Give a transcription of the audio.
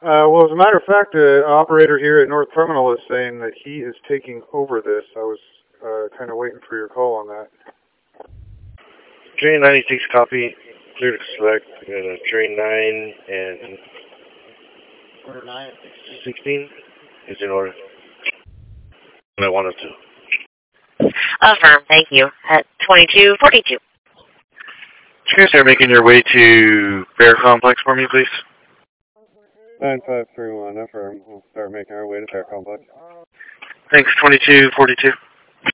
Well, as a matter of fact, the operator here at North Terminal is saying that he is taking over this. I was kind of waiting for your call on that. Train 96 copy. Clear to select. Train 9 and Order 9 at 16 is in order. And I wanted to. Affirm, thank you. At 2242. Can you guys start making your way to Bear Complex for me, please? 9531, affirm. We'll start making our way to Fair Complex. Thanks, 2242.